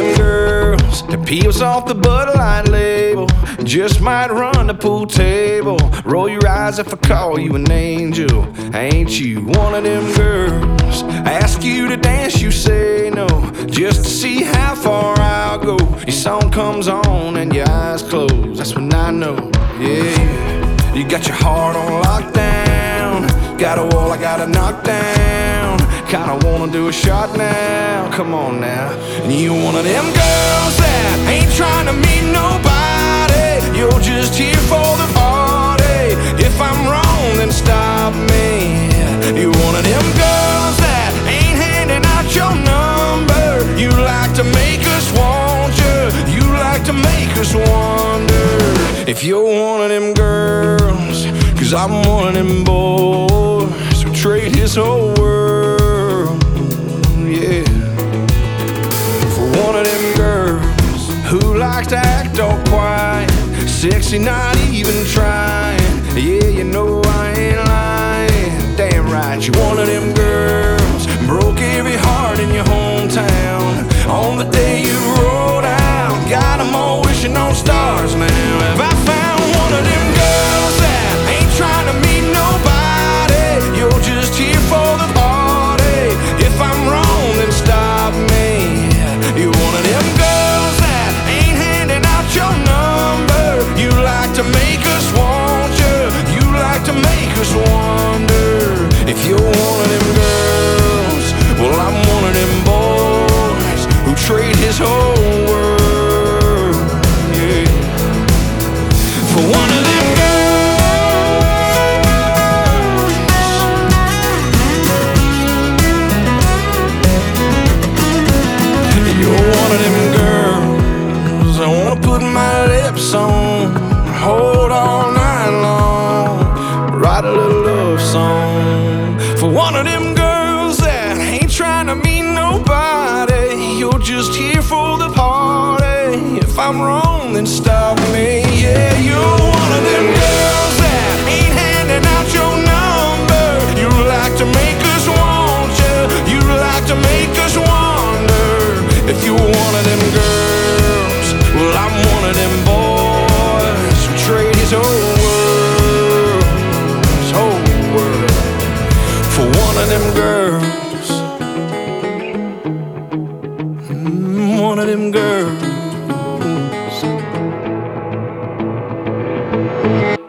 them girls that peels off the Bud Light label. Just might run the pool table. Roll your eyes if I call you an angel. Ain't you one of them girls? I ask you to dance, you say no, just to see how far I'll go. Your song comes on and your eyes close, that's when I know, yeah. You got your heart on lockdown. Got a wall I gotta knock down. Kinda wanna do a shot now, come on now. And you one of them girls that ain't trying to meet nobody. You're just here for the party. If I'm wrong, then stop me. You're one of them girls that ain't handing out your number. You like to make us want you. You like to make us wonder if you're one of them girls. 'Cause I'm one of them boys who trade his whole world, yeah, for one of them girls who likes to act all quiet, sexy, not even trying. Yeah, you know I ain't lying. Damn right, you're one of them girls broke every heart in your hometown on the day you rolled out. Got 'em all wishing on stars now. Have I found one of them girls that ain't trying to meet nobody? You're just here for the party. If I'm wrong, then stop me. You're one of them girls that ain't handing out your number. You like to make us want you. You like to make us wonder if you're one of them girls. Well, I'm one of them boys who trade his whole world, yeah, for one of them girls. You're one of them girls I wanna put my lips on, hold all night long, write a little love song for one of them girls that ain't trying to meet nobody. You're just here for the party. If I'm wrong, then stop me. Yeah, you're one of them girls that ain't handing out your number. You like to make us want you. You like to make us wonder if you're one of them girls. Well, I'm one of them boys who trade his whole world for one of them girls. One of them girls.